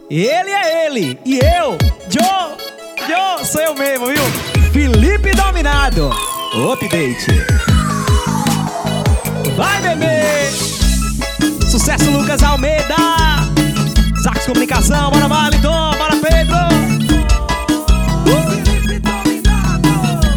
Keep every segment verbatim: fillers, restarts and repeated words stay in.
Ele é ele, e eu, Joe, Joe, sou eu mesmo, viu? Felipe Dominado, update. Vai, bebê! Sucesso, Lucas Almeida. Sacos Comunicação, bora Wellington, bora Pedro. Felipe Dominado.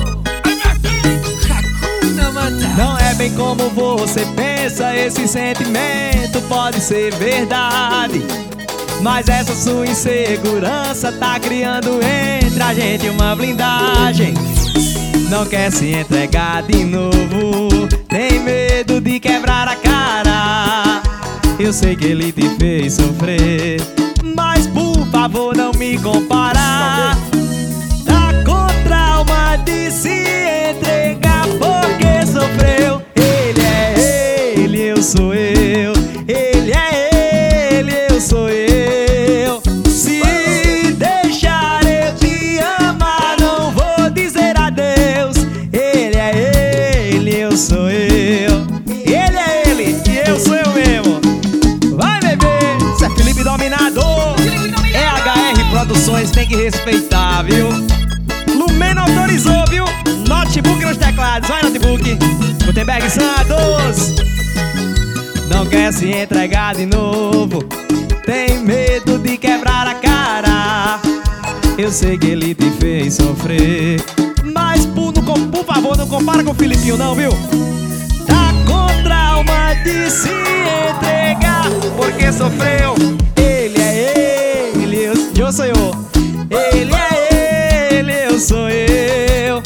Não é bem como você pensa, esse sentimento pode ser verdade, mas essa sua insegurança tá criando entre a gente uma blindagem. Não quer se entregar de novo, tem medo de quebrar a cara. Eu sei que ele te fez sofrer, mas por favor não me compara. Tá com trauma de se entregar porque sofreu. Ele é ele, eu sou eu. Ele é ele, eu sou eu. Se deixar eu te amar, não vou dizer adeus. Ele é ele, eu sou eu. Ele é ele e eu sou eu mesmo. Vai, bebê! Isso é Felipe Dominador. É H R Produções, tem que respeitar, viu? Lumena autorizou, viu? Notebook nos teclados, vai, notebook. Gutenberg Santos. Não quer se entregar de novo, tem medo de quebrar a cara. Eu sei que ele te fez sofrer, mas por, não, por favor não compara com o Filipinho não, viu? Tá com trauma de se entregar porque sofreu. Ele é ele, eu, eu sou eu. Ele é ele, eu sou eu.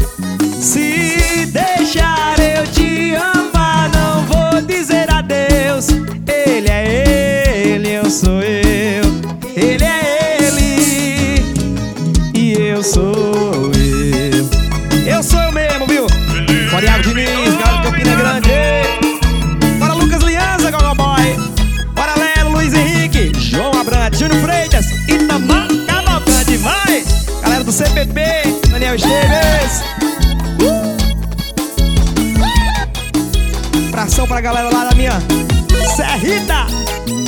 Se deixar eu te amar, não vou dizer adeus. Ele é ele, eu sou eu. Ele é ele e eu sou eu. Eu sou eu mesmo, viu? Bora Iago Diniz, galera de Campina Grande. Bora Lucas Lianza, Gogo Boy. Bora Lelo, Luiz Henrique, João Abrantes, Júnior Freitas, Itamar Cavalcante. Vai! Galera do C P P, Daniel Esteves. Uh! Abração pra galera lá da minha Serrita.